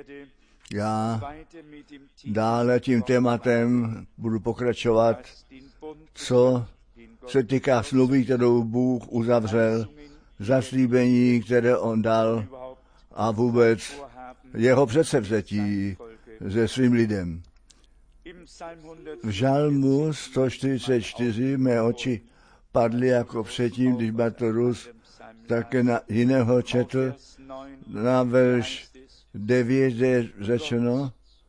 Já dále tím tématem budu pokračovat, co se týká smlouvy, kterou Bůh uzavřel, zaslíbení, které on dal a vůbec jeho předsevzetí se svým lidem. V žalmu 144 mé oči padly jako předtím, když Bartorus také na jiného četl, na verš 9 je řečeno,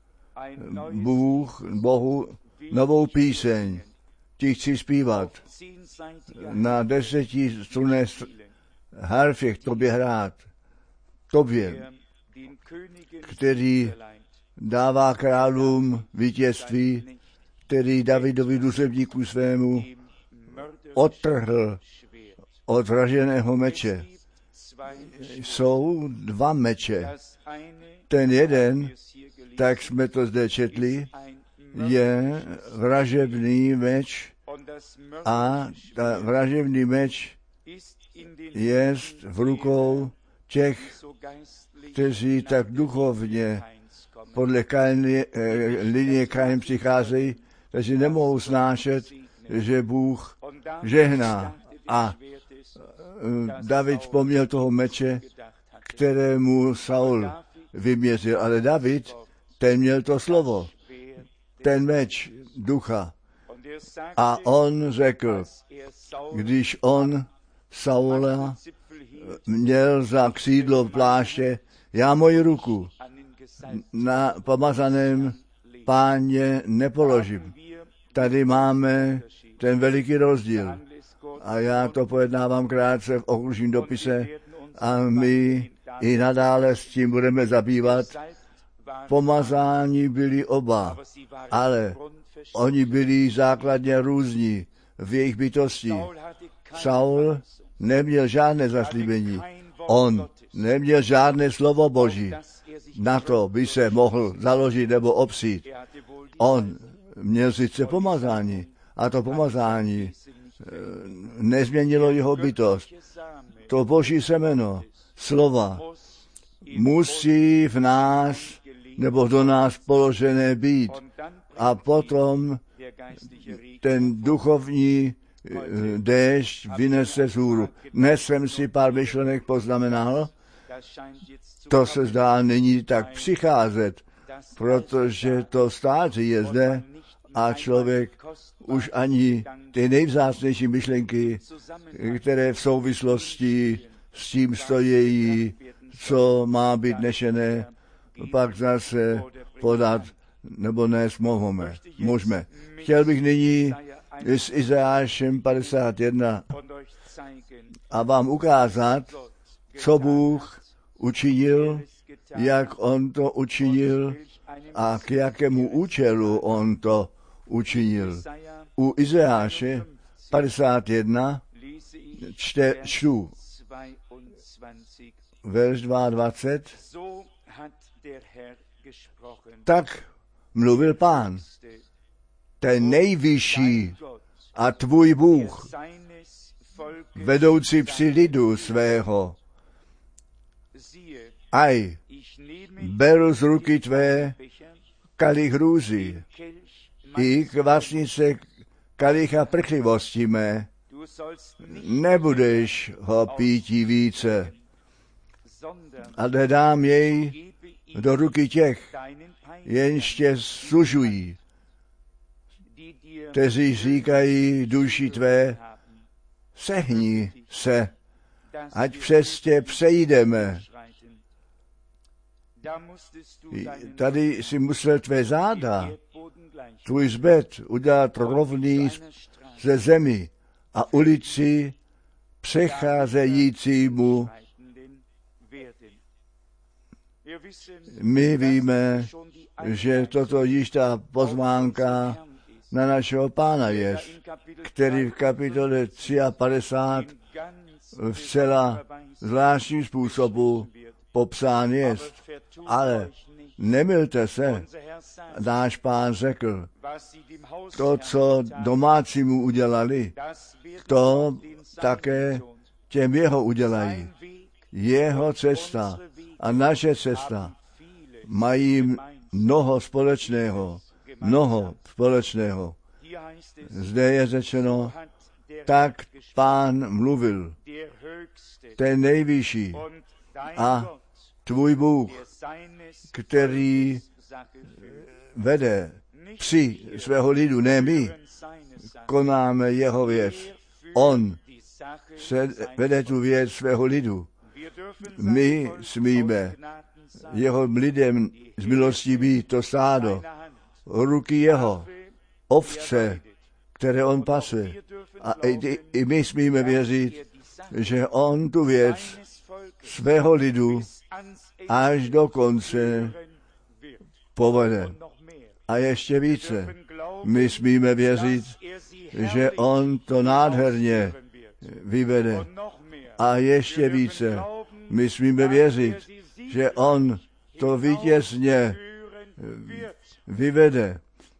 Bohu novou píseň, ti chci zpívat, na 10 strunné harfě tobě hrát, tobě, který dává králům vítězství, který Davidovi důsledníku svému odtrhl od vraženého meče. Jsou dva meče. Ten jeden, tak jsme to zde četli, je vražebný meč a ta vražebný meč je v rukou těch, kteří tak duchovně podle linie Kain přicházejí, takže nemohou snášet, že Bůh žehná. A David vzpomněl toho meče, kterému Saul vyměřil, ale David, ten měl to slovo, ten meč ducha. A on řekl, když on Saula měl za křídlo pláště, já moji ruku na pomazaném Páně nepoložím. Tady máme ten veliký rozdíl. A já to pojednávám krátce v okružním dopise a my i nadále s tím budeme zabývat. Pomazání byli oba, ale oni byli základně různí v jejich bytosti. Saul neměl žádné zaslíbení. On neměl žádné slovo Boží. Na to by se mohl založit nebo opřít. On měl sice pomazání a to pomazání nezměnilo jeho bytost. To Boží semeno, slova, musí v nás nebo do nás položené být. A potom ten duchovní déšť vynese vzhůru. Dnes jsem si pár myšlenek poznamenal, to se zdá nyní tak přicházet, protože to stáří je zde a člověk už ani ty nejvzácnější myšlenky, které v souvislosti s tím stojí, co má být nešené, pak zase podat nebo nést můžeme. Chtěl bych nyní s Izajášem 51 a vám ukázat, co Bůh učinil, jak on to učinil a k jakému účelu on to učinil. U Izajáše 51 čtu verš 22. Tak mluvil Pán, ten nejvyšší a tvůj Bůh, vedoucí při lidu svého. Aj, beru z ruky tvé kalich hrůzy i kvasnice kalicha prchlivosti mé. Nebudeš ho pítí více, ale dám jej do ruky těch, jenž tě sužují, kteří říkají duši tvé, sehni se, ať přes tě přejdeme. Tady si musel tvé záda, tvůj zbed udělat rovný ze zemi a ulici přecházejícímu. My víme, že toto již ta pozvánka na našeho Pána je, který v kapitole 53 vcela zvláštním způsobu popsán je. Ale nemylte se, náš Pán řekl, to, co domácímu udělali, to také těm jeho udělají. Jeho cesta a naše cesta mají mnoho společného. Zde je řečeno, tak Pán mluvil, ten nejvyšší a tvůj Bůh, který vede psi svého lidu, ne my, konáme jeho věc. On se vede tu věc svého lidu. My smíme jeho lidem z milostí být to stádo, ruky jeho, ovce, které on pase. A i my smíme věřit, že on tu věc svého lidu až do konce povede. A ještě více, my smíme věřit, že on to nádherně vyvede. A ještě více, my smíme věřit, že on to vítězně vyvede.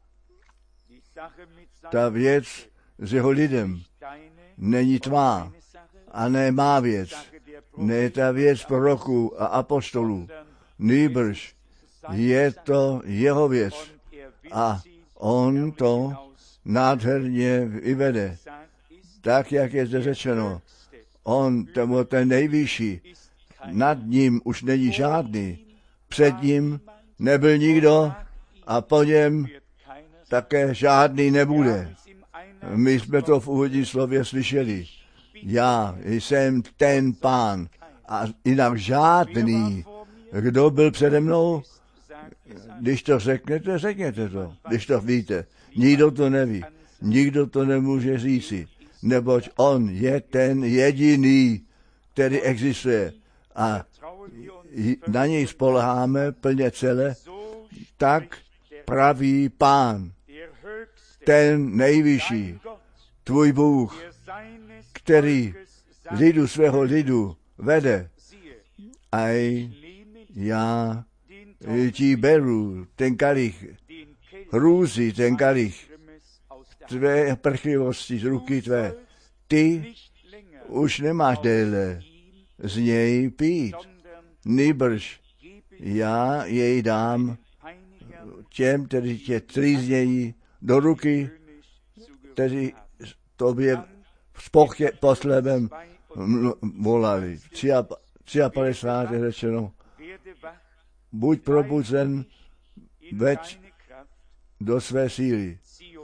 Ta věc s jeho lidem není tvá a ne má věc. Ne ta věc proroků a apostolů. Nýbrž je to jeho věc. A on to nádherně vyvede. Tak, jak je zde řečeno. On, ten nejvyšší, nad ním už není žádný. Před ním nebyl nikdo a po něm také žádný nebude. My jsme to v úvodním slově slyšeli. Já jsem ten Pán a jinak žádný. Kdo byl přede mnou? Když to řeknete, řekněte to. Když to víte. Nikdo to neví. Nikdo to nemůže říci. Neboť on je ten jediný, který existuje. A na něj spoléháme plně celé. Tak praví Pán, ten nejvyšší, tvůj Bůh, který lidu svého lidu vede. A já ti beru ten kalich, hrůzy ten kalich, tvé prchlivosti z ruky tvé. Ty už nemáš déle z něj pít, nýbrž já jej dám těm, kteří tě trýznějí do ruky, kteří tobě s poslebem volali. 53 je řečeno, buď probuzen, veď do své síly.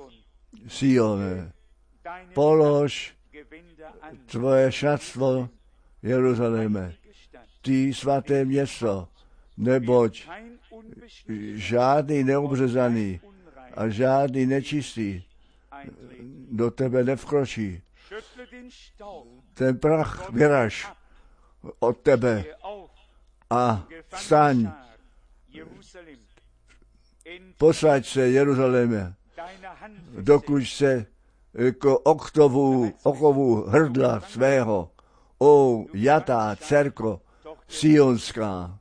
Sione, polož tvoje šatstvo, Jeruzaléme, ty svaté město, neboť žádný neobřezaný a žádný nečistý do tebe nevkročí. Ten prach vyraž od tebe a vstaň. Posaď se, Jeruzaléme, dokud se jako okovu hrdla svého, o jatá dcerko sionská.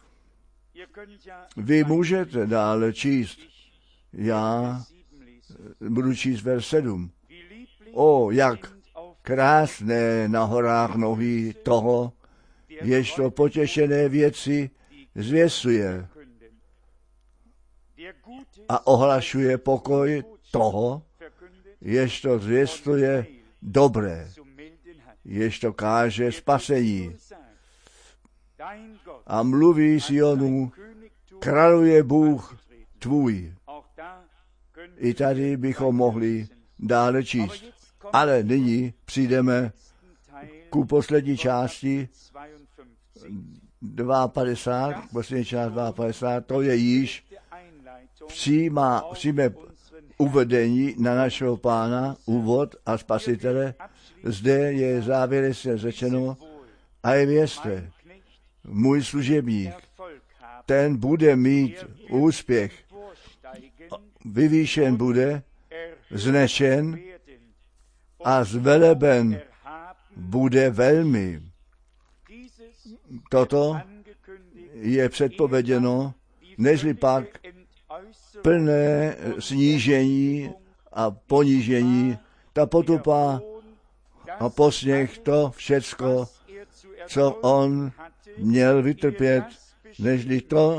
Vy můžete dále číst. Já budu číst verš 7. O, jak krásné na horách nohy toho, jež to potěšené věci zvěstuje a ohlašuje pokoj toho, jež to zvěstuje dobré, jež to káže spasení. A mluví Sionu, králuje Bůh tvůj. I tady bychom mohli dále číst. Ale nyní přijdeme ku poslední části 52, poslední část 52, to je již přijme uvedení na našeho Pána, úvod a Spasitele. Zde je závěrečně řečeno, a je vězte, můj služebník, ten bude mít úspěch, vyvýšen bude, znešen a zveleben bude velmi. Toto je předpověděno, nežli pak plné snížení a ponížení, ta potupa a posměch, to všecko, co on měl vytrpět, nežli to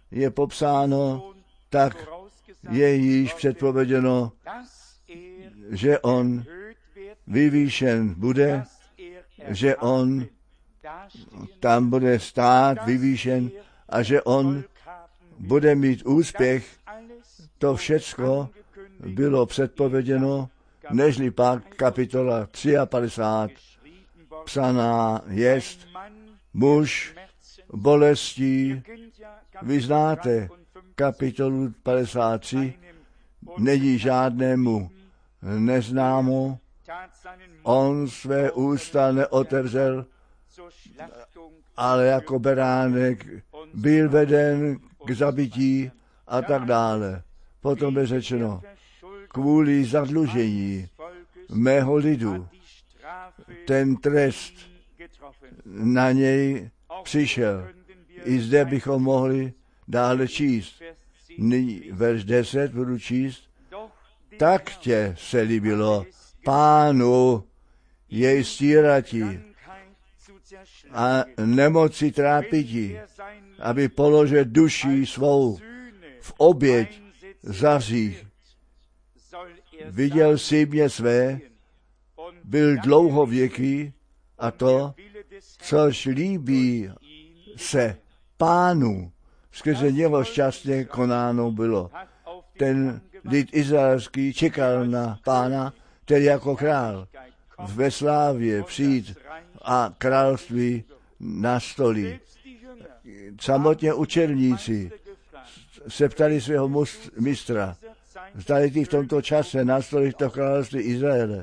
je popsáno, tak je již předpověděno, že on vyvýšen bude, že on tam bude stát vyvýšen a že on bude mít úspěch. To všecko bylo předpověděno, nežli pak kapitola 53 psaná jest muž bolestí. Vy znáte kapitolu 53, není žádnému neznámu, on své ústa neotevřel, ale jako beránek byl veden k zabití a tak dále. Potom je řečeno, kvůli zadlužení mého lidu ten trest na něj přišel. I zde bychom mohli dále číst. Nyní verš 10 budu číst. Tak tě se líbilo Pánu jej stírati a nemoci trápiti, aby položil duši svou v oběť za hřích. Viděl si mě své, byl dlouhověký a to, což líbí se Pánu, skrze něho šťastně konáno bylo. Ten lid izraelský čekal na Pána, který jako král ve slávě přijít a království nastolí. Samotně učedníci se ptali svého mistra, zdali ty v tomto čase nastolí to království Izraele.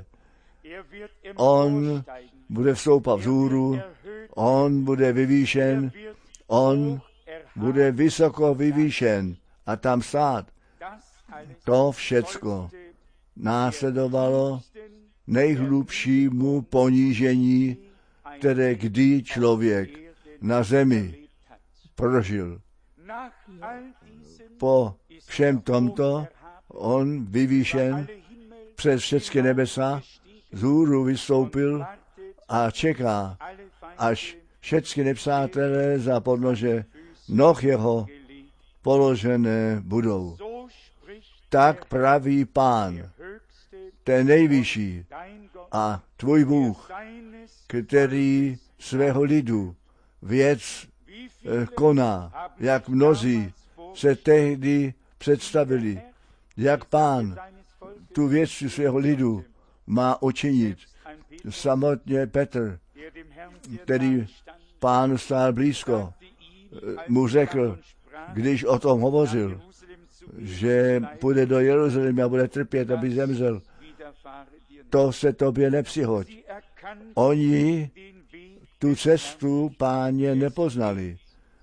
On bude vstoupat vzhůru, on bude vyvýšen, on bude vysoko vyvýšen a tam stát. To všecko následovalo nejhlubšímu ponížení, které kdy člověk na zemi prožil. Po všem tomto on vyvýšen přes všechny nebesa, vzhůru vystoupil a čeká, až všechny nepřátelé za podnože noh jeho položené budou. Tak praví Pán, ten nejvyšší a tvůj Bůh, který svého lidu věc koná, jak mnozí se tehdy představili, jak Pán tu věc svého lidu má učinit. Samotně Petr, který Pánu stál blízko, mu řekl, když o tom hovořil, že půjde do Jeruzaléma a bude trpět, aby zemřel. To se tobě nepřihoď. Oni tu cestu Páně nepoznali.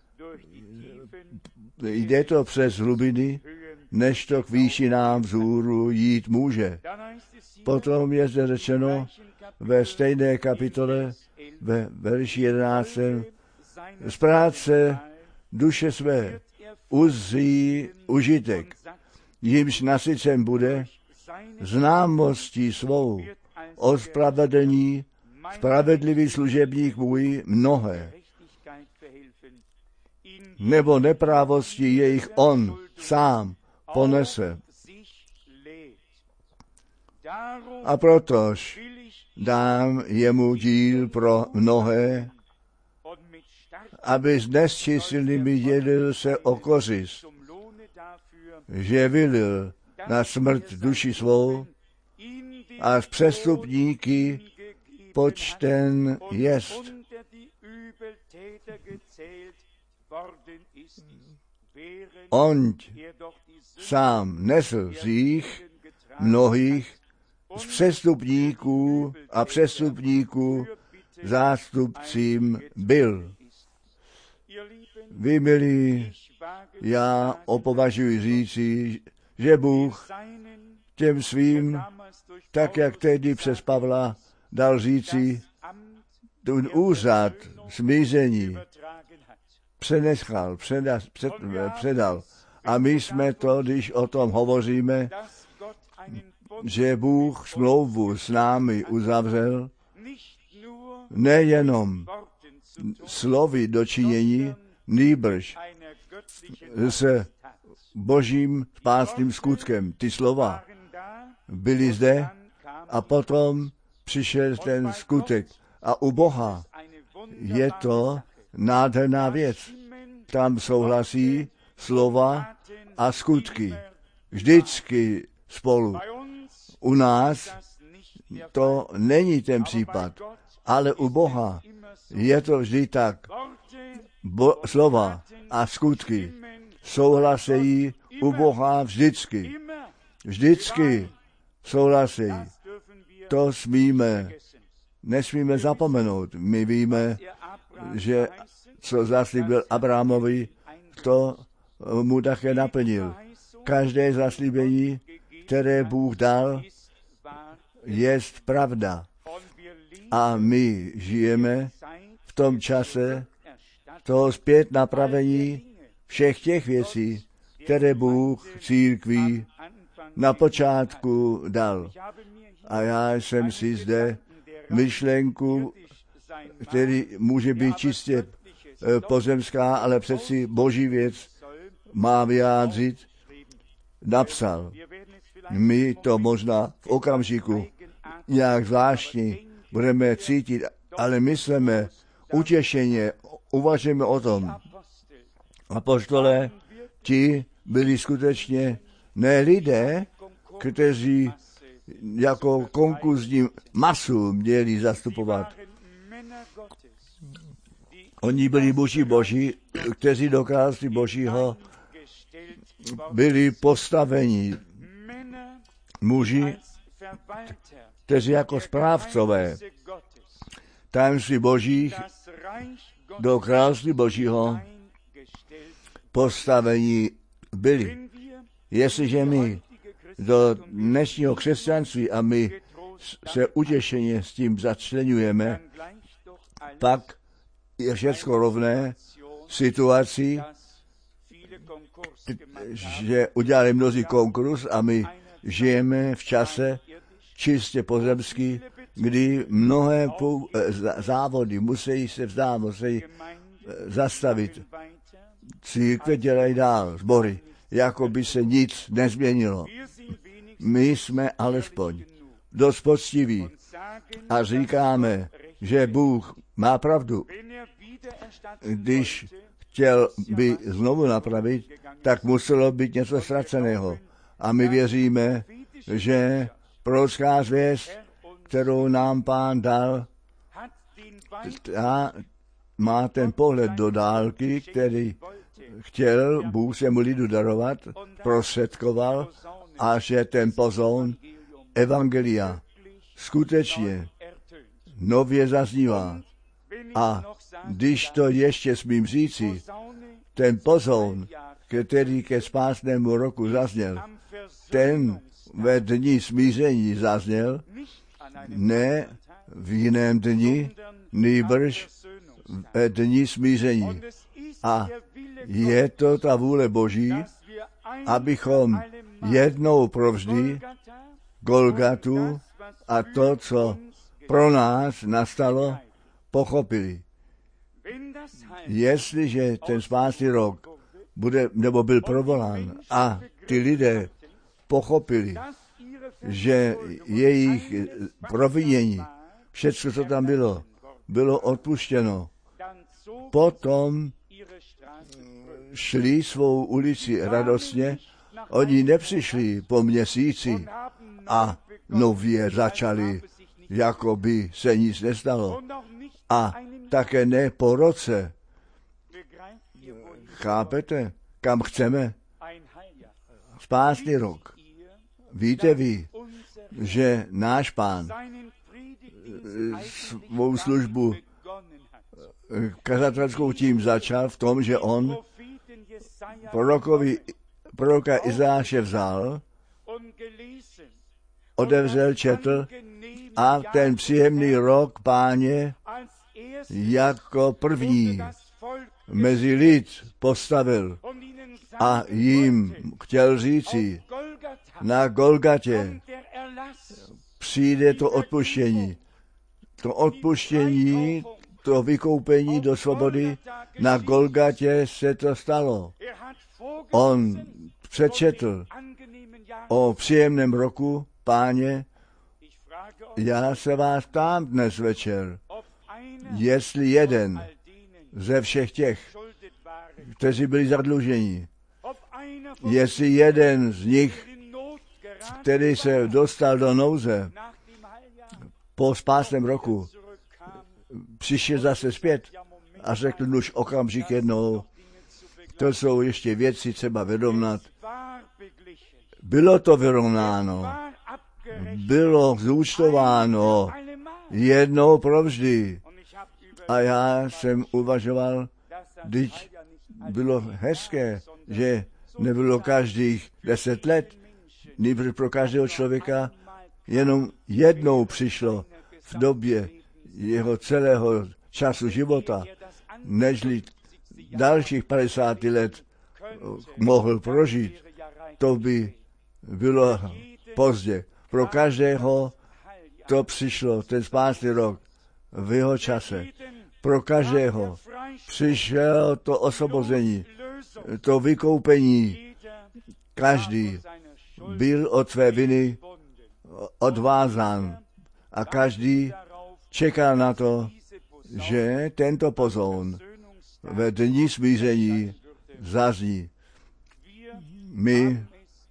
Jde to přes hlubiny, než to k výšinám vzhůru jít může. Potom je zde řečeno ve stejné kapitole, ve verši 11. Z práce duše své uzří užitek, jimž nasycen bude známostí svou ospravedlní spravedlivý služebník můj mnohé. Nebo neprávosti jejich on sám ponese. A protož dám jemu díl pro mnohé, aby s nesčíslnými dělil se o kořist, že vylil na smrt duši svou a z přestupníky počten jest. On sám nesl z jich mnohých z přestupníků a přestupníků zástupcím byl. Vy, milí, já opovažuji říci, že Bůh těm svým, tak jak tehdy přes Pavla dal říci, ten úřad smíření předal. A my jsme to, když o tom hovoříme, že Bůh smlouvu s námi uzavřel, nejenom slovy dočinění, nýbrž se božím spásným skutkem. Ty slova byly zde a potom přišel ten skutek. A u Boha je to nádherná věc. Tam souhlasí slova a skutky. Vždycky spolu. U nás to není ten případ, ale u Boha je to vždy tak. Slova a skutky souhlasejí u Boha vždycky. Vždycky souhlasejí. To nesmíme zapomenout. My víme, že co zaslíbil Abrahamovi, to mu také naplnil. Každé zaslíbení, které Bůh dal, je pravda. A my žijeme v tom čase toho zpět napravení všech těch věcí, které Bůh církví na počátku dal. A já jsem si zde myšlenku, který může být čistě pozemská, ale přeci boží věc má vyjádřit, napsal. My to možná v okamžiku nějak zvláštní budeme cítit, ale myslíme utěšeně, uvažujeme o tom. Apoštolé, ti byli skutečně ne lidé, kteří jako konkurzní masu měli zastupovat. Oni byli muži boží, kteří do království božího byli postaveni. Muži, kteří jako správcové tajemství božích do království božího postavení byli. Jestliže my do dnešního křesťanství a my se utěšeně s tím začleňujeme, pak je všechno rovné situaci, že udělali mnozí konkurs a my žijeme v čase čistě pozemský, kdy mnohé závody musí se vzdát, musí zastavit. Církve dělají dál, sbory, jako by se nic nezměnilo. My jsme alespoň dost poctiví a říkáme, že Bůh má pravdu. Když chtěl by znovu napravit, tak muselo být něco ztraceného. A my věříme, že prorocká zvěst, kterou nám Pán dal, má ten pohled do dálky, který chtěl Bůh svému lidu darovat, prostředkoval, a že ten pozoun evangelia skutečně nově zaznívá. A když to ještě smím říci, ten pozoun, který ke spásnému roku zazněl, ten ve dni smíření zazněl, ne v jiném dni, nýbrž ve dni smíření. A je to ta vůle Boží, abychom jednou provždy Golgatu a to, co pro nás nastalo, pochopili. Jestliže ten spásný rok byl provolán a ty lidé pochopili, že jejich provinění, všechno, co tam bylo odpuštěno, potom šli svou ulici radostně. Oni nepřišli po měsíci a nově začali, jako by se nic nestalo. A také ne po roce. Chápete, kam chceme? Spásný rok. Víte vy, že náš Pán svou službu kazatelskou tím začal v tom, že on proroka Izáše vzal, otevřel, četl a ten příjemný rok Páně jako první mezi lid postavil a jim chtěl říci, na Golgatě přijde to odpuštění. To odpuštění, to vykoupení do svobody, na Golgatě se to stalo. On přečetl o příjemném roku, Páně, já se vás ptám dnes večer, jestli jeden ze všech těch, kteří byli zadluženi, jestli jeden z nich, který se dostal do nouze po spásném roku, přišel zase zpět a řekl už okamžik jednou, to jsou ještě věci třeba vyrovnat. Bylo to vyrovnáno, bylo zúčtováno jednou provždy. A já jsem uvažoval, když bylo hezké, že nebylo každých 10 let, nýbrž pro každého člověka jenom jednou přišlo v době jeho celého času života, nežli dalších 50 let mohl prožít. To by bylo pozdě. Pro každého to přišlo, ten spásný rok, v jeho čase. Pro každého přišel to osvobození, to vykoupení. Každý byl od své viny odvázán a každý čekal na to, že tento pozoun ve dni smíření zazní. My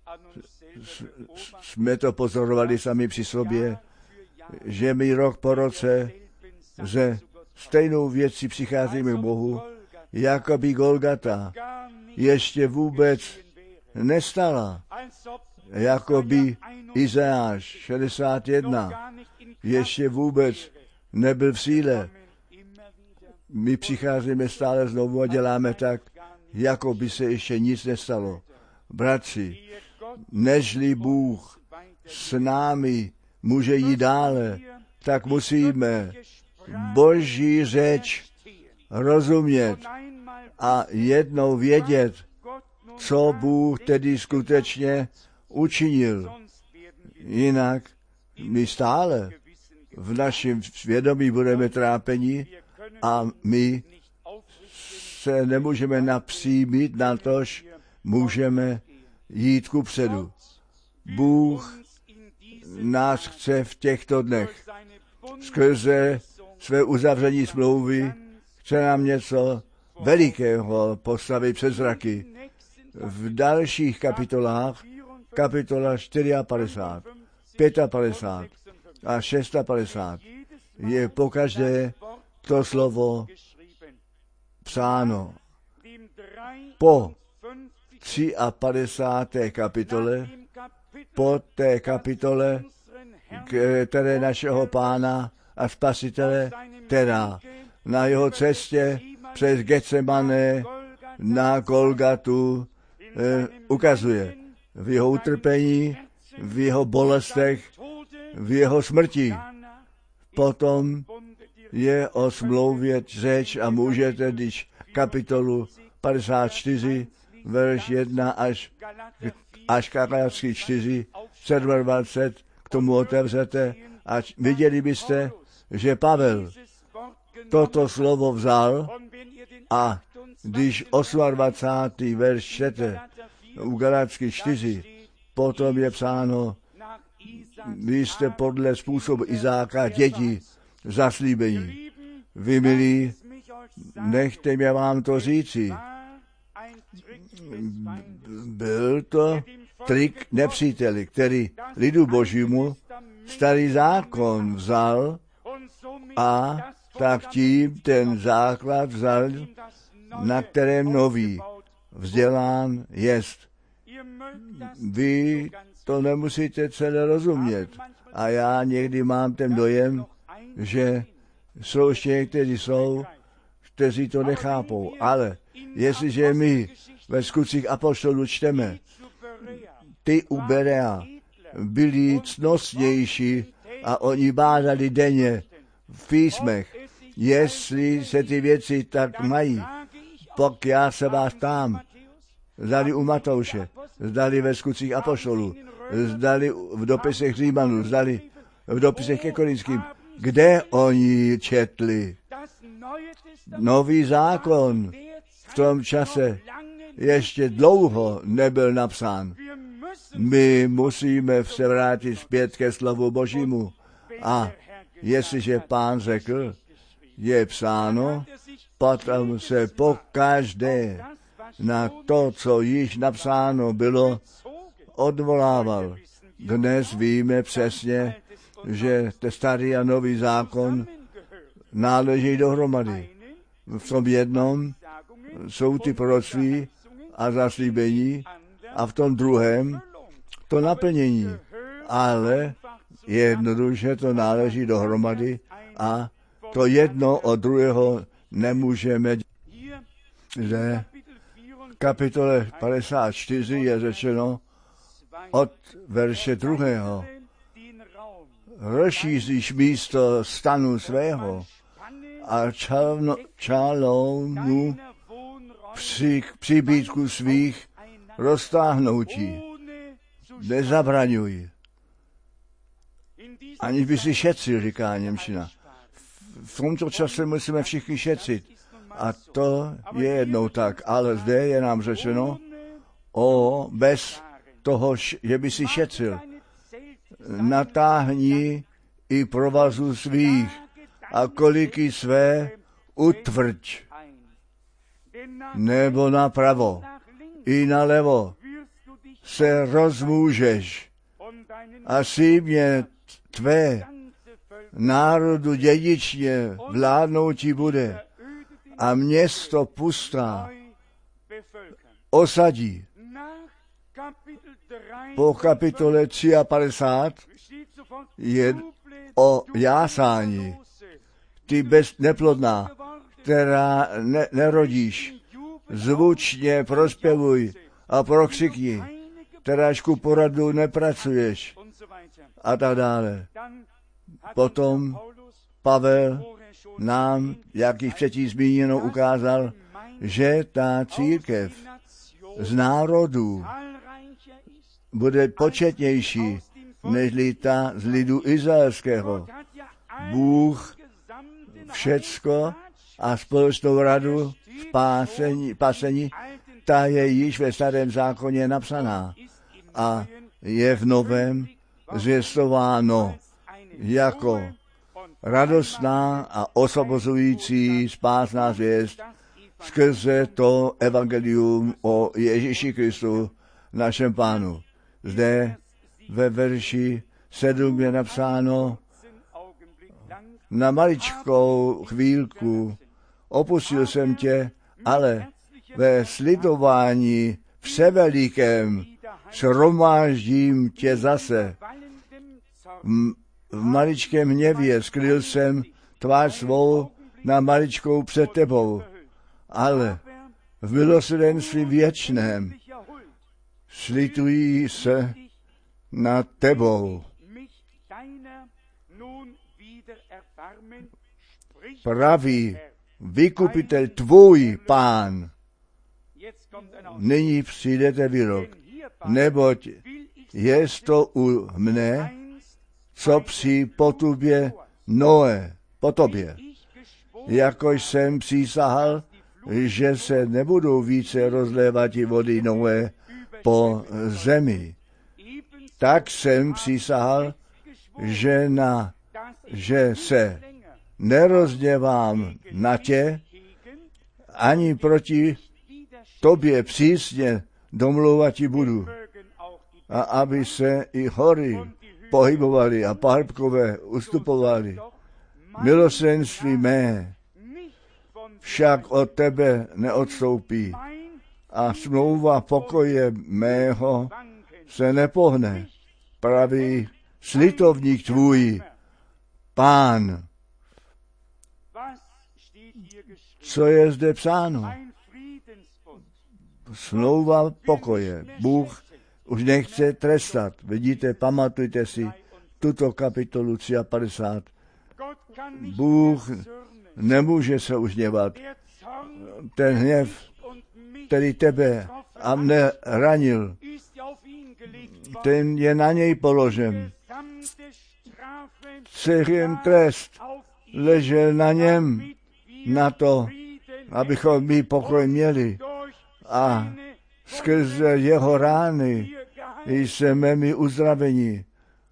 jsme to pozorovali sami při sobě, že my rok po roce ze stejnou věcí přicházíme k Bohu, jako by Golgata ještě vůbec nestala, jako by Izajáš 61 ještě vůbec nebyl v síle. My přicházíme stále znovu a děláme tak, jako by se ještě nic nestalo. Bratři, nežli Bůh s námi může jít dále, tak musíme Boží řeč rozumět a jednou vědět, co Bůh tedy skutečně učinil. Jinak my stále v našem svědomí budeme trápeni a my se nemůžeme napřímit na tož, můžeme jít kupředu. Bůh nás chce v těchto dnech skrze své uzavření smlouvy, chce nám něco velikého postavit před zraky. V dalších kapitolách, kapitola 54, 55 a 56, je pokaždé to slovo psáno. Po 53. kapitole, po té kapitole, které našeho Pána a Spasitele, která na jeho cestě přes Getsemane na Golgatu ukazuje. V jeho utrpení, v jeho bolestech, v jeho smrti. Potom je o smlouvě řeč a můžete, když kapitolu 54, verš 1 až Galatský 4, 27, k tomu otevřete a viděli byste, že Pavel toto slovo vzal a když 28. verš čtete u Galatský 4, potom je psáno, vy jste podle způsobu Izáka děti zaslíbení. Vy, milí, nechte mě vám to říci. Byl to trik nepříteli, který lidu Božímu starý zákon vzal a tak tím ten základ vzal, na kterém nový vzdělán jest. Vy to nemusíte celé rozumět. A já někdy mám ten dojem, že jsou ještě někteří kteří to nechápou. Ale jestliže my ve Skutcích apoštolů čteme, ty u Berea byli cnostnější a oni bádali denně v písmech, jestli se ty věci tak mají. Pak já se vás ptám, zdali u Matouše, zdali ve Skutcích apoštolů, zdali v dopisech Římanů, zdali v dopisech ke Korinským, kde oni četli, Nový zákon v tom čase ještě dlouho nebyl napsán. My musíme se vrátit zpět ke slovu Božímu. A jestliže Pán řekl, je psáno, potom se pokaždé na to, co již napsáno bylo, odvolával. Dnes víme přesně, že starý a nový zákon náleží dohromady. V tom jednom jsou ty proroctví a zaslíbení a v tom druhém to naplnění. Ale jednoduše to náleží dohromady a to jedno od druhého nemůžeme dělat. Zde v kapitole 54 je řečeno od verše 2. Rozšíříš místo stanu svého a čalounu příbytku svých roztáhnoutí. Nezabraňuj. Aniž by si šetřil, říká němčina. V tomto čase musíme všichni šetřit. A to je jednou tak. Ale zde je nám řečeno, bez toho, že by si šetřil. Natáhni i provazu svých a koliky své utvrď. Nebo napravo i nalevo se rozmůžeš a símě tvé národu dědičně vládnoucí bude a město pustá osadí. Po kapitole 53 je o jásání. Ty neplodná, která nerodíš, zvučně prospěvuj a prokřikni, kteráž ku poradu nepracuješ a tak dále. Potom Pavel nám, jak již předtím zmíněno, ukázal, že ta církev z národů bude početnější, nežli ta z lidu izraelského. Bůh všecko a společnou radu spásení, ta je již ve starém zákoně napsaná a je v novém zvěstováno jako radostná a osvobozující spásná zvěst skrze to evangelium o Ježíši Kristu, našem Pánu. Zde ve verši 7 je napsáno: na maličkou chvílku opustil jsem tě, ale ve slitování převelikém shromáždím tě zase. V maličkém hněvě skryl jsem tvář svou na maličkou před tebou, ale v milosrdenství věčném slitují se nad tebou. Pravý vykupitel tvůj Pán. Nyní přijdete výrok, neboť jest to u mne, co při potubě Noe, po tobě. Jakož jsem přísahal, že se nebudou více rozlévat vody Noe po zemi. Tak jsem přísahal, že se nerozděvám na tě, ani proti tobě přísně domlouvati budu. A aby se i hory pohybovali a pahrbkové ustupovali. Milosrdenství mé však od tebe neodstoupí a smlouva pokoje mého se nepohne. Pravý slitovník tvůj, Pán. Co je zde psáno? Smlouva pokoje. Bůh už nechce trestat. Vidíte, pamatujte si tuto kapitolu 53. Bůh nemůže se užněvat. Ten hněv, který tebe a mne ranil, ten je na něj položen. Celý trest ležel na něm na to, abychom my pokoj měli a skrze jeho rány jsme my uzdraveni.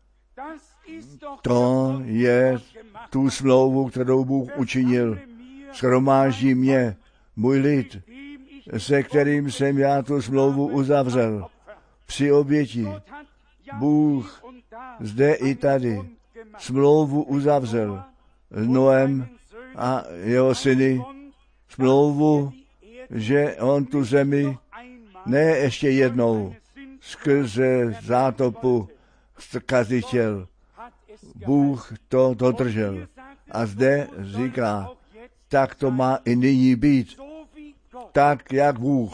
To je tu smlouvu, kterou Bůh učinil. Shromáždí mě, můj lid, se kterým jsem já tu smlouvu uzavřel. Při oběti Bůh zde i tady smlouvu uzavřel s Noem a jeho syny. Smlouvu, že on tu zemi ne ještě jednou skrze zátopu zkazit chtěl. Bůh to dodržel. A zde říká, tak to má i nyní být. Tak, jak Bůh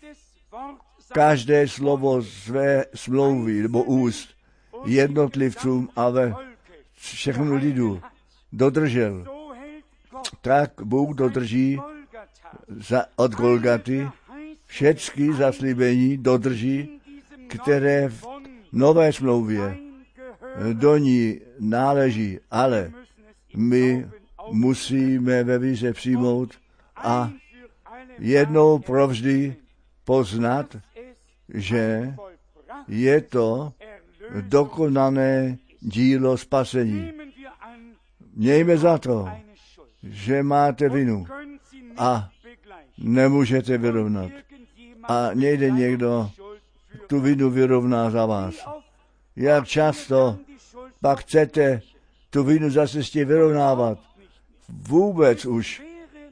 každé slovo své smlouvy nebo úst jednotlivcům a ve všechnu lidu dodržel, tak Bůh dodrží od Golgaty všechny zaslíbení dodrží, které v nové smlouvě do ní náleží, ale my musíme ve víře přijmout a jednou provždy poznat, že je to dokonané dílo spasení. Mějme za to, že máte vinu a nemůžete vyrovnat. A nejde někdo tu vinu vyrovná za vás. Jak často pak chcete tu vinu zase ještě vyrovnávat? Vůbec už.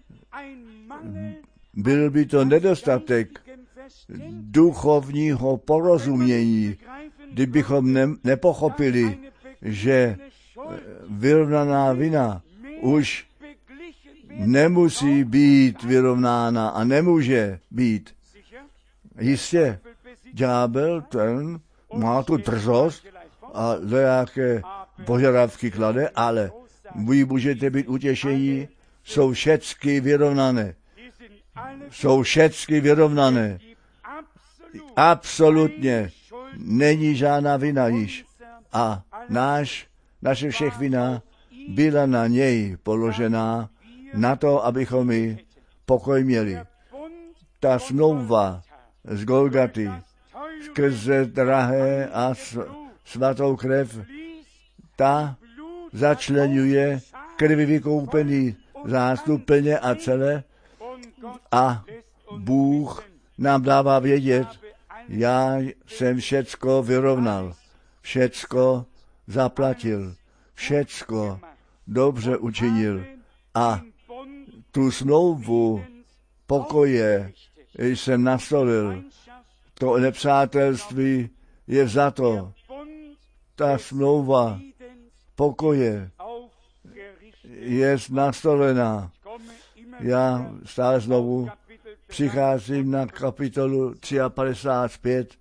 Byl by to nedostatek duchovního porozumění, kdybychom nepochopili, že vyrovnaná vina už nemusí být vyrovnána a nemůže být. Jistě, ďábel ten má tu drzost a jaké požadavky klade, ale vy můžete být utěšení, jsou všechny vyrovnané. Jsou všechny vyrovnané. Absolutně není žádná vina již. A naše všech vina byla na něj položená na to, abychom my pokoj měli. Ta smlouva z Golgaty skrze drahé a svatou krev, ta začleňuje krvi vykoupený zástup plně a celé a Bůh nám dává vědět, já jsem všecko vyrovnal, všecko zaplatil, všecko dobře učinil a tu smlouvu pokoje jsem nastolil. To nepřátelství je vzato. Ta smlouva pokoje je nastolená. Já stále znovu přicházím na kapitolu 53.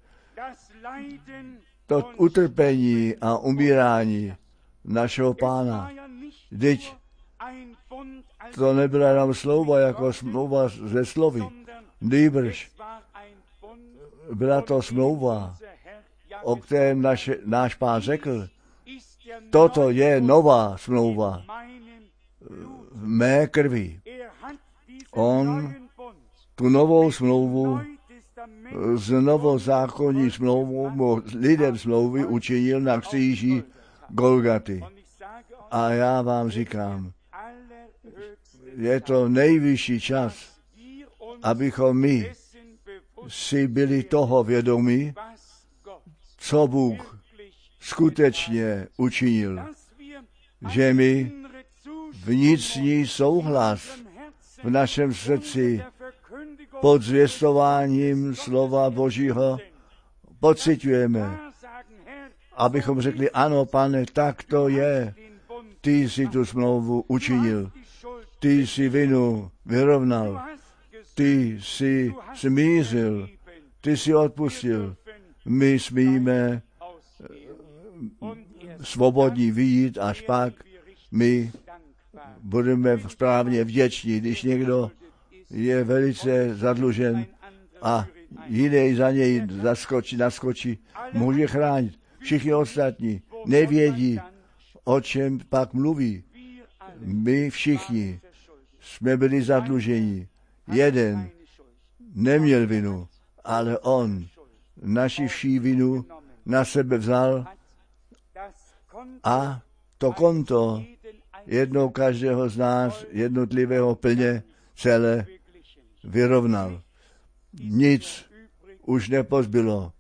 To utrpení a umírání našeho Pána. Vždyť to nebyla jenom slova jako smlouva ze slovy. Nýbrž byla to smlouva, o kterém náš Pán řekl, toto je nová smlouva v mé krvi. On tu novou smlouvu z novozákonní smlouvou lidem smlouvy učinil na kříži Golgaty. A já vám říkám, je to nejvyšší čas, abychom my si byli toho vědomi, co Bůh skutečně učinil, že my vnitřní souhlas v našem srdci pod zvěstováním slova Božího pociťujeme, abychom řekli, ano, Pane, tak to je. Ty jsi tu smlouvu učinil, ty jsi vinu vyrovnal, ty jsi smířil, ty jsi odpustil. My smíme svobodní vyjít, až pak my budeme správně vděční, když někdo je velice zadlužen a jiný za něj naskočí, může chránit. Všichni ostatní nevědí, o čem pak mluví. My všichni jsme byli zadluženi. Jeden neměl vinu, ale on naši vší vinu na sebe vzal a to konto jednou každého z nás, jednotlivého plně celé vyrovnal. Nic už nepozbylo.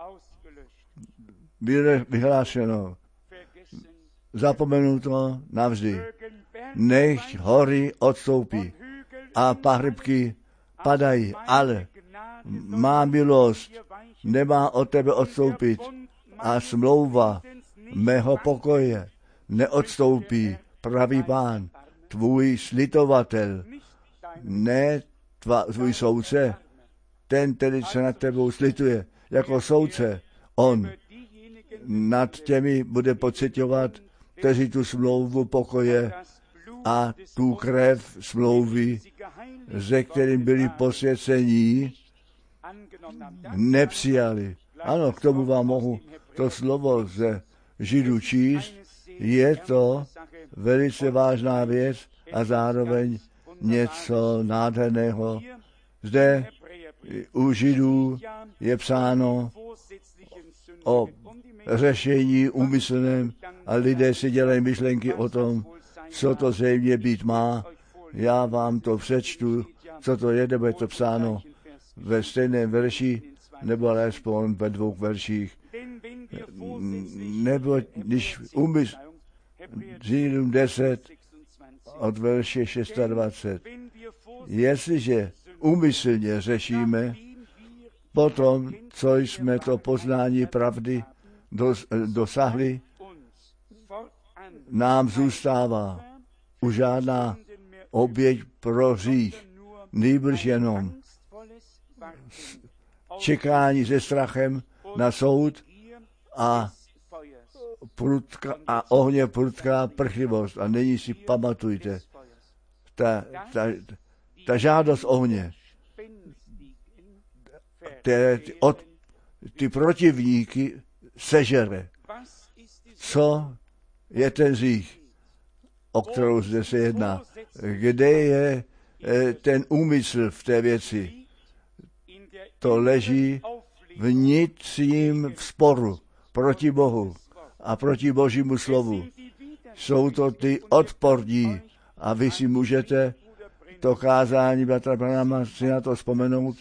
Bylo vyhlášeno, zapomenuto navždy. Nechť hory odstoupí a pahrbky padají, ale má milost nemá od tebe odstoupit a smlouva mého pokoje neodstoupí, pravý Pán, tvůj slitovatel, ne tvůj soudce, ten tedy se nad tebou slituje jako soudce, on nad těmi bude pociťovat, kteří tu smlouvu pokoje a tu krev smlouvy, ze kterým byli posvěcení, nepřijali. Ano, k tomu vám mohu to slovo ze Židů číst. Je to velice vážná věc a zároveň něco nádherného. Zde u Židů je psáno o řešení úmyslném a lidé si dělají myšlenky o tom, co to zřejmě být má. Já vám to přečtu, co to je, nebo je to psáno ve stejném verši, nebo alespoň ve 2 verších. Nebo když Židům 10 od verše 26. Jestliže úmyslně řešíme, potom, co jsme to poznání pravdy dosahli, nám zůstává už žádná oběť pro hřích, nýbrž jenom čekání se strachem na soud a ohně prudká prchlivost. A nyní si pamatujte, ta žádost ohně, ty protivníky sežere. Co je ten hřích, o kterou zde se jedná? Kde je ten úmysl v té věci? To leží v vnitřním sporu proti Bohu a proti Božímu slovu. Jsou to ty odporní a vy si můžete to kázání bratra Branhama si na to vzpomenout.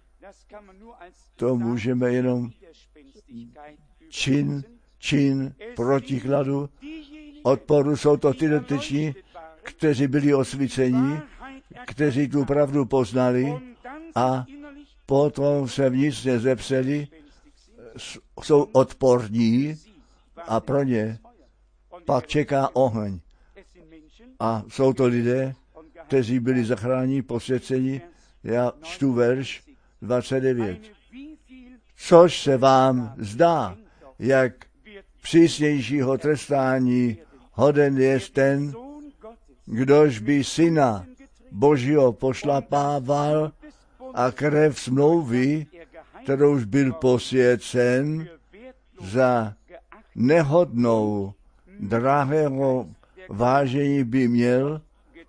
To můžeme jenom čin protikladu odporu. Jsou to ty dotyční, kteří byli osvíceni, kteří tu pravdu poznali a potom se vnitřně zepseli, jsou odporní a pro ně pak čeká oheň. A jsou to lidé, kteří byli zachráněni, posvěceni. Já čtu verš 29. Což se vám zdá, jak přísnějšího trestání hoden je ten, kdož by syna Božího pošlapával a krev smlouvy, kterouž byl posvěcen, za nehodnou drahého vážení by měl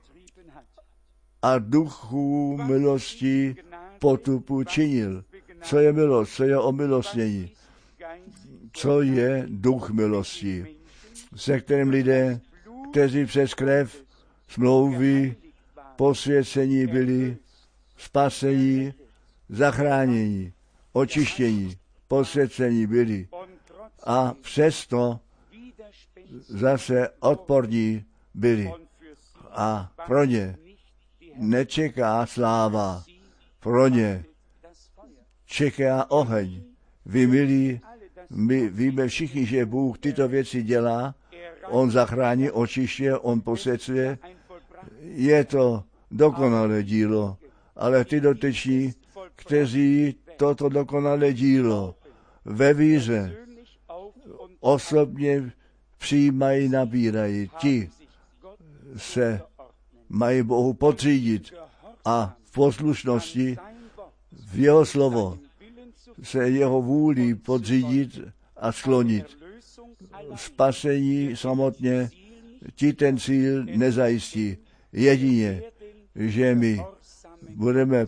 a duchu milosti potupu činil. Co je milost? Co je omilostnění? Co je duch milosti? Se kterým lidé, kteří přes krev smlouvy posvěcení byli, spasení, zachránění, očištění, posvěcení byli a přesto zase odporní byli. A pro ně nečeká sláva, pro ně čeká oheň. Vy milí, my víme všichni, že Bůh tyto věci dělá, on zachrání, očišťuje, on posvěcuje. Je to dokonalé dílo, ale ty dotyční, kteří toto dokonalé dílo ve víře osobně přijímají, nabírají, ti se mají Bohu podřídit a v poslušnosti v jeho slovo se jeho vůli podřídit a sklonit. Spasení samotně ti ten cíl nezajistí. Jedině že my budeme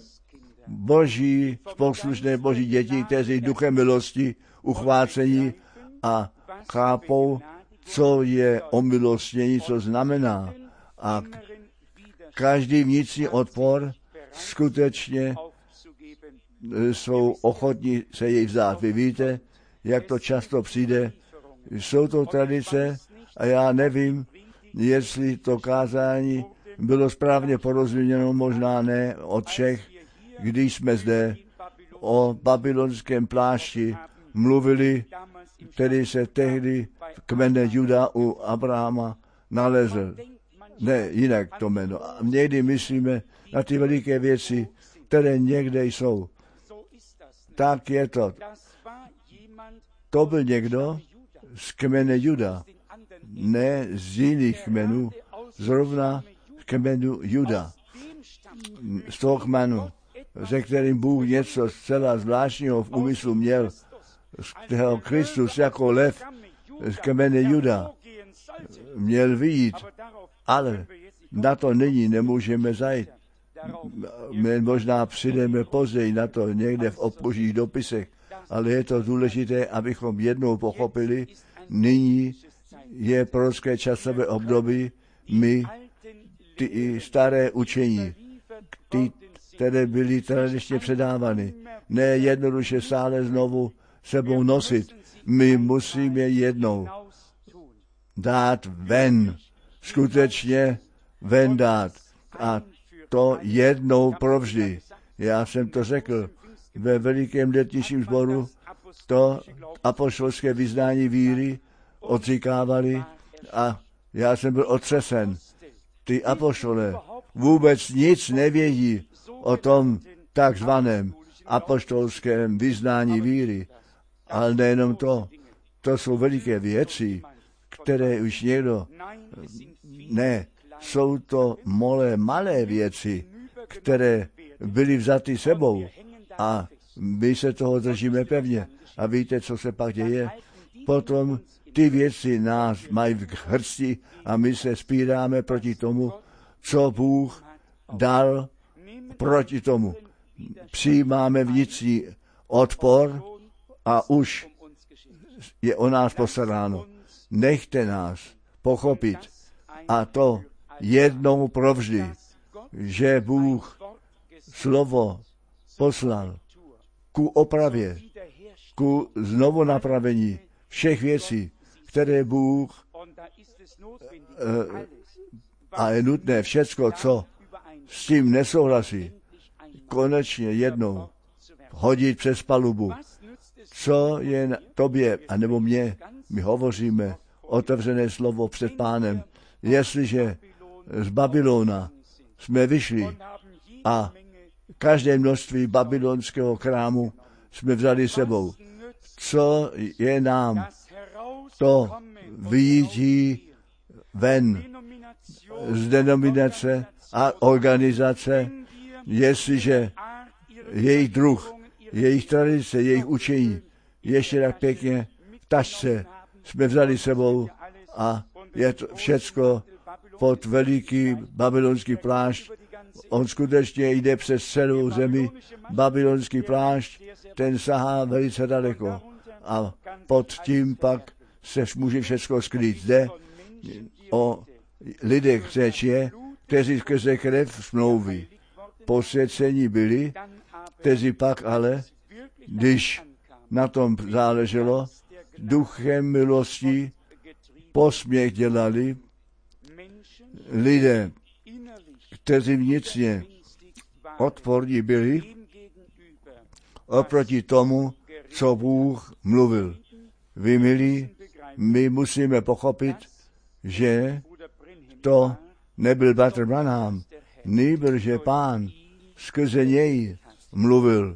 poslušné Boží děti, kteří duchem milosti uchvácení a chápou, co je omilostnění, co znamená. A každý vnitřní odpor skutečně jsou ochotní se jej vzdát. Vy víte, jak to často přijde. Jsou to tradice a já nevím, jestli to kázání bylo správně porozuměno, možná ne od všech, když jsme zde o babylonském plášti mluvili, který se tehdy v kmene Juda u Abrahama nalezl. Ne, jinak to jméno. A někdy myslíme na ty veliké věci, které někde jsou. Tak je to. To byl někdo z kmene Juda, ne z jiných kmenů, zrovna z kmenu Juda. Z toho kmenu, se kterým Bůh něco zcela zvláštního v úmyslu měl, z kterého Kristus jako lev z kmene Juda měl vyjít, ale na to nyní nemůžeme zajít. My možná přijdeme později na to někde v Božích dopisech, ale je to důležité, abychom jednou pochopili, nyní je prorocké časové období, my ty staré učení, ty, které byly tradičně předávány, ne jednoduše stále znovu sebou nosit. My musíme jednou dát ven, skutečně ven dát. A to jednou provždy. Já jsem to řekl ve velikém letničním sboru, to apoštolské vyznání víry odříkávali a já jsem byl otřesen. Ty apoštole vůbec nic nevědí o tom takzvaném apoštolském vyznání víry. Ale nejenom to, to jsou veliké věci, které už někdo, ne, jsou to malé věci, které byly vzaty sebou a my se toho držíme pevně. A víte, co se pak děje? Potom ty věci nás mají v hrsti a my se spíráme proti tomu, co Bůh dal proti tomu. Přijímáme vnitřní odpor a už je o nás postaráno. Nechte nás pochopit a to jednou provždy, že Bůh slovo poslal ku opravě, ku znovu napravení všech věcí, které Bůh a je nutné všecko, co s tím nesouhlasí, konečně jednou hodit přes palubu. Co je na tobě, anebo mě, my hovoříme otevřené slovo před Pánem. Jestliže z Babylona jsme vyšli a každé množství babylonského krámu jsme vzali sebou, co je nám to vyjítí ven z denominace a organizace, jestliže jejich druh, jejich tradice, jejich učení ještě tak pěkně v tašce jsme vzali sebou a je to všecko pod veliký babylonský plášť. On skutečně jde přes celou zemi. Babylonský plášť, ten sahá velice daleko a pod tím pak se může všecko skrýt. Zde o lidech řeč je, kteří skrze krev smlouvy posvěcení byli, kteří pak ale, když na tom záleželo, duchem milosti posměch dělali lidé, kteří vnitřně odporní byli oproti tomu, co Bůh mluvil. Vy, milí, my musíme pochopit, že to nebyl bratr Branham, nýbrže Pán skrze něj mluvil.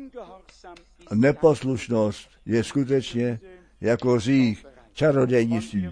Neposlušnost je skutečně jako hřích čarodějnictví.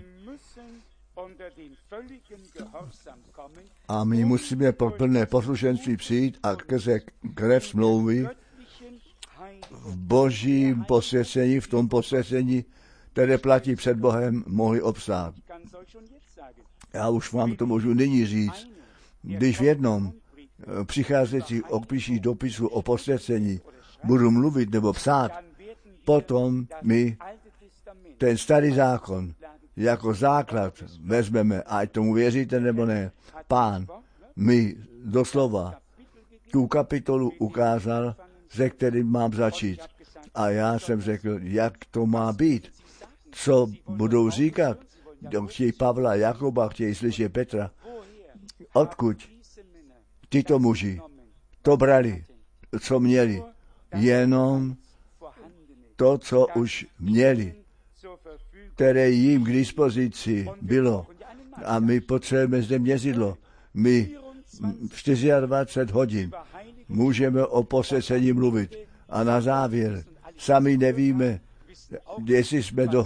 A my musíme po plné poslušenství přijít a skrze krev smlouvy v božím posvěcení, v tom posvěcení, které platí před Bohem, mohli obstát. Já už vám to můžu nyní říct. Když v jednom přicházejících opíších dopisů o posvěcení budu mluvit nebo psát, potom my ten starý zákon jako základ vezmeme, ať tomu věříte nebo ne. Pán mi doslova tu kapitolu ukázal, ze kterým mám začít. A já jsem řekl, jak to má být, co budou říkat. Chtějí Pavla, Jakuba, chtějí slyšet Petra. Odkud tyto muži to brali, co měli, jenom to, co už měli, které jim k dispozici bylo. A my potřebujeme zde měřidlo. My 24 hodin můžeme o posvěcení mluvit. A na závěr sami nevíme, jestli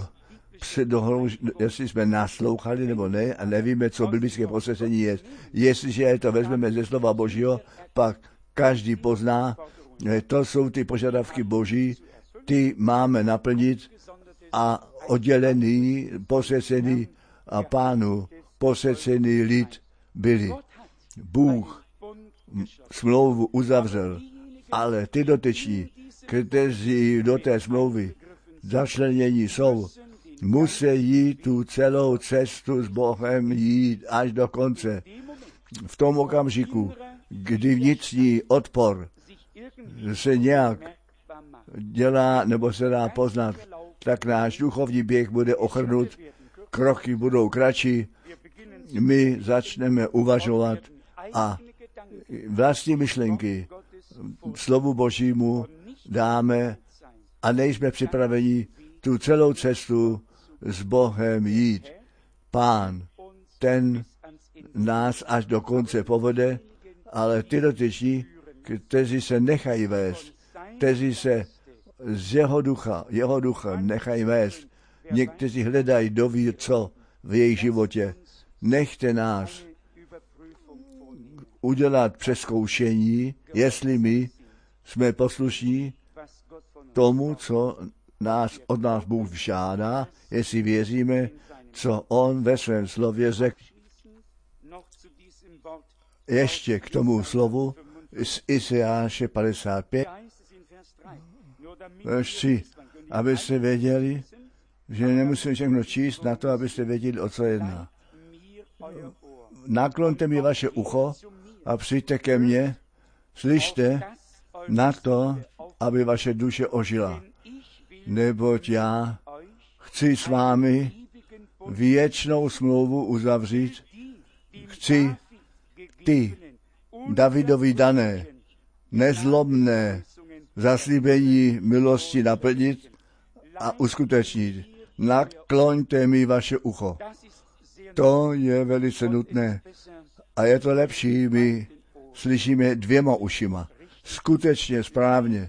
jsme naslouchali nebo ne, a nevíme, co biblické posvěcení je. Jestliže to vezmeme ze slova Božího, pak každý pozná, to jsou ty požadavky Boží, ty máme naplnit a oddělený, posvěcený a Pánu posvěcený lid byli. Bůh smlouvu uzavřel, ale ty dotyční, kteří do té smlouvy začlenění jsou, musí tu celou cestu s Bohem jít až do konce. V tom okamžiku, kdy vnitřní odpor se nějak dělá nebo se dá poznat, tak náš duchovní běh bude ochrnut, kroky budou kratší, my začneme uvažovat a vlastní myšlenky slovu Božímu dáme a nejsme připraveni tu celou cestu s Bohem jít. Pán, ten nás až do konce povede, ale ty dotyční, kteří se nechají vést, kteří se z jeho ducha nechají vést, někteří hledají, kdo ví co v jejich životě. Nechte nás udělat přezkoušení, jestli my jsme poslušní tomu, co od nás Bůh žádá, jestli věříme, co on ve svém slově řekl. Ještě k tomu slovu z Izajáše 55, verš 3, abyste věděli, že nemusím všechno číst na to, abyste věděli, o co jedná. Naklonte mi vaše ucho a přijďte ke mně, slyšte na to, aby vaše duše ožila. Neboť já chci s vámi věčnou smlouvu uzavřít, chci ty Davidovi dané, nezlomné zaslíbení milosti naplnit a uskutečnit. Nakloňte mi vaše ucho. To je velice nutné. A je to lepší, my slyšíme 2 ušima. Skutečně správně.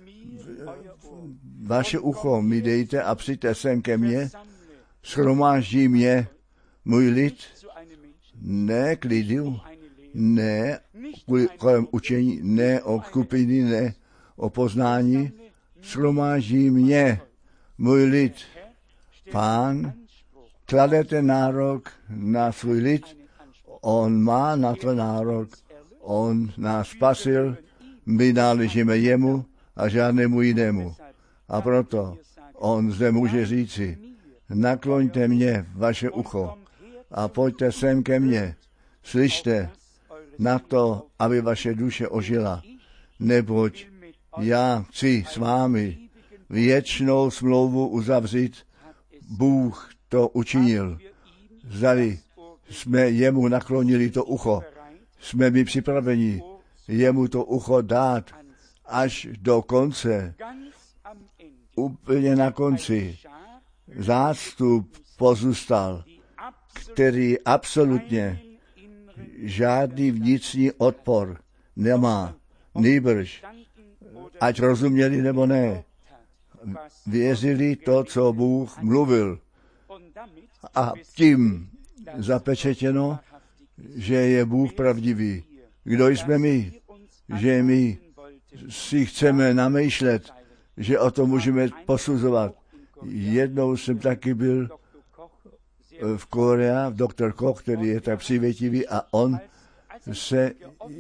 Vaše ucho mi dejte a přijďte sem ke mně, shromáždí mě můj lid, ne k lidu, ne kolem učení, ne o skupiny, ne o poznání, shromáždí mě můj lid. Pán, kladete nárok na svůj lid, on má na to nárok, on nás spasil, my náležíme jemu a žádnému jinému. A proto on zde může říci, nakloňte mě vaše ucho a pojďte sem ke mně, slyšte na to, aby vaše duše ožila, neboť já chci s vámi věčnou smlouvu uzavřít, Bůh to učinil. Zdali jsme jemu naklonili to ucho, jsme my připraveni jemu to ucho dát až do konce. Úplně na konci zástup pozůstal, který absolutně žádný vnitřní odpor nemá. Nýbrž, ať rozuměli nebo ne, věřili to, co Bůh mluvil. A tím zapečetěno, že je Bůh pravdivý. Kdo jsme my? Že my si chceme namýšlet, že o tom můžeme posuzovat. Jednou jsem taky byl v Korea, doktor Koch, který je tak přívětivý, a on se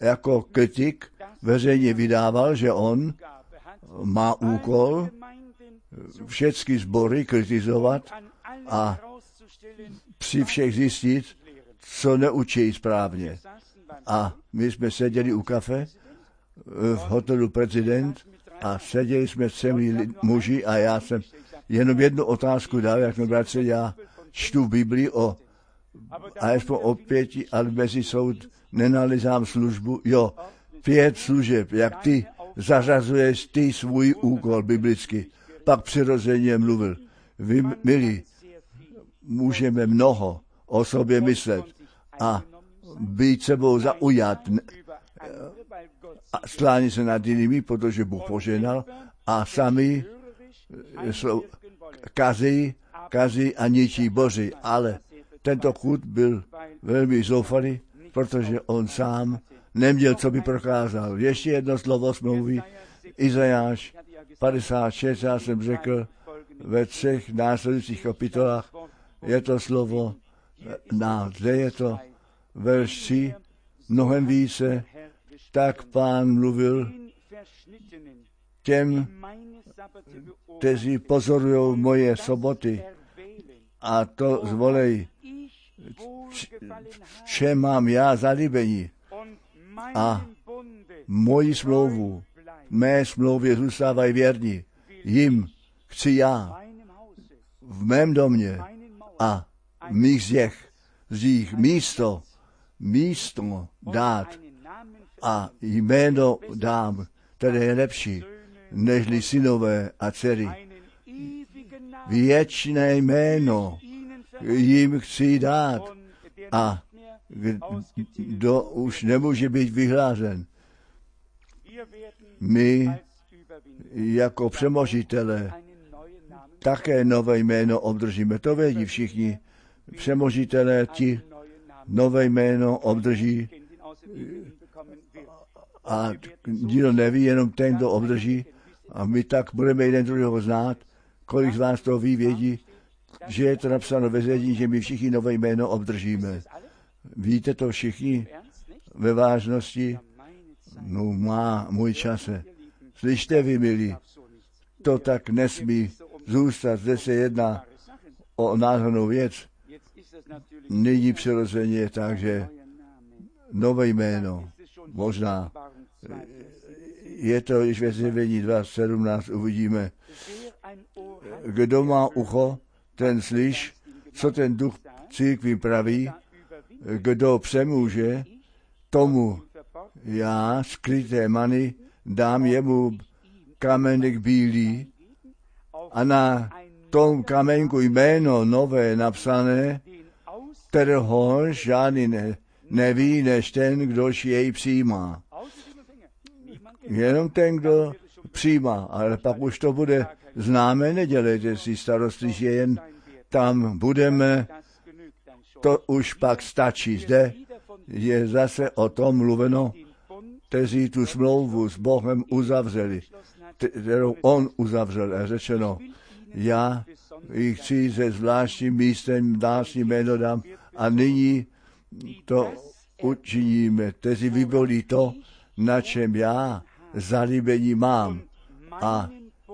jako kritik veřejně vydával, že on má úkol všechny sbory kritizovat a při všech zjistit, co neučí správně. A my jsme seděli u kafe v hotelu Prezident a seděli jsme s 3 muži a já jsem jenom jednu otázku dal, jak mi bratře, já čtu v Biblii alespoň o 5, ale mezi soud nenalezám službu. Jo, 5 služeb, jak ty zařazuješ ty svůj úkol biblicky. Pak přirozeně mluvil. Vy, milí, můžeme mnoho o sobě myslet a být sebou zaujat a sklánit se nad jinými, protože Bůh poženal a sami kazí a ničí Boží. Ale tento chud byl velmi zoufalý, protože on sám neměl, co by prokázal. Ještě jedno slovo smlouvy, Izajáš 56, já jsem řekl, ve 3 následujících kapitolách je to slovo, zde je to verš 3, mnohem více, tak Pán mluvil těm, kteří pozorují moje soboty a to zvolej, čem mám já zalíbení a moji smlouvu, mé smlouvě zůstávají věrní. Jim chci já v mém domě a mých zdích místo dát a jméno dám, které je lepší, nežli synové a dcery. Věčné jméno jim chci dát a kdo už nemůže být vyhlášen. My jako přemožitelé také nové jméno obdržíme. To vědí všichni. Přemožitelé ti nové jméno obdrží a nikdo neví, jenom ten, kdo obdrží. A my tak budeme jeden druhého znát. Kolik z vás to ví, vědí, že je to napsáno ve zvědí, že my všichni nové jméno obdržíme. Víte to všichni ve vážnosti? No má můj čase. Slyšte vy, milí, to tak nesmí zůstat. Zde se jedná o nádhernou věc. Nyní přirozeně, takže nové jméno, možná, je to již ve Zjevení 2.17, uvidíme. Kdo má ucho, ten slyš, co ten duch církví praví, kdo přemůže, tomu já skryté many dám jemu kamenek bílý a na tom kamenku jméno nové napsané, kterého žádný neví, než ten, kdož jej přijímá. Jenom ten, kdo přijímá, ale pak už to bude známé, nedělejte si starosti, že jen tam budeme, to už pak stačí. Zde je zase o tom mluveno, kteří tu smlouvu s Bohem uzavřeli, kterou on uzavřel a řečeno, já jich chci se zvláštním místem, zvláštním jméno dám a nyní to učiníme, kteří vyvolí to, na čem já zalíbení mám a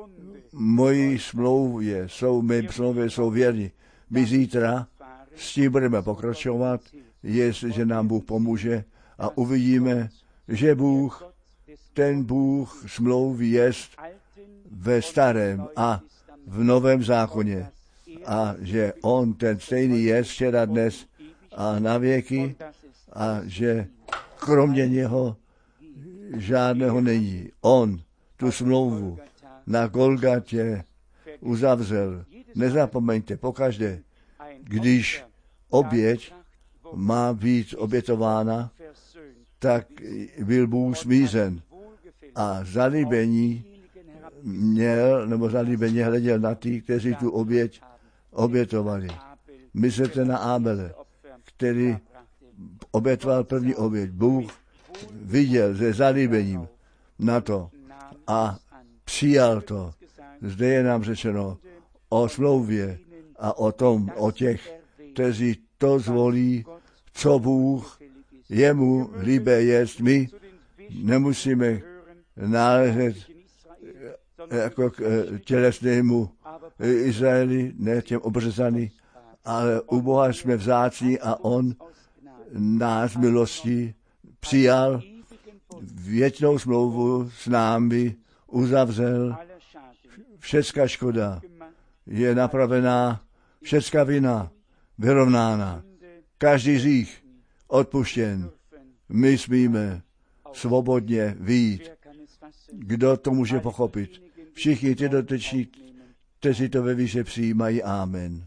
moji smlouvě jsou věrní. My zítra s tím budeme pokračovat, jestliže nám Bůh pomůže a uvidíme, že ten Bůh smlouvy jest ve starém a v novém zákoně a že on ten stejný je včera, dnes a na věky a že kromě něho žádného není. On tu smlouvu na Golgatě uzavřel. Nezapomeňte, pokaždé, když oběť má být obětována, tak byl Bůh smířen a zalíbení hleděl na ty, kteří tu oběť obětovali. Myslete na Ábele, který obětoval první oběť. Bůh viděl se zalíbením na to a přijal to. Zde je nám řečeno o smlouvě a o těch, kteří to zvolí, co Bůh Jemu líbé jest, my nemusíme náležet jako k tělesnému Izraeli, ne těm obřezaným, ale u Boha jsme vzácní a on nás milostí přijal, věčnou smlouvu s námi uzavřel. Všecká škoda je napravená, všecká vina vyrovnána, každý hřích odpuštěn. My smíme svobodně vyjít. Kdo to může pochopit? Všichni ty dotyční, kteří to ve víře přijímají. Amen.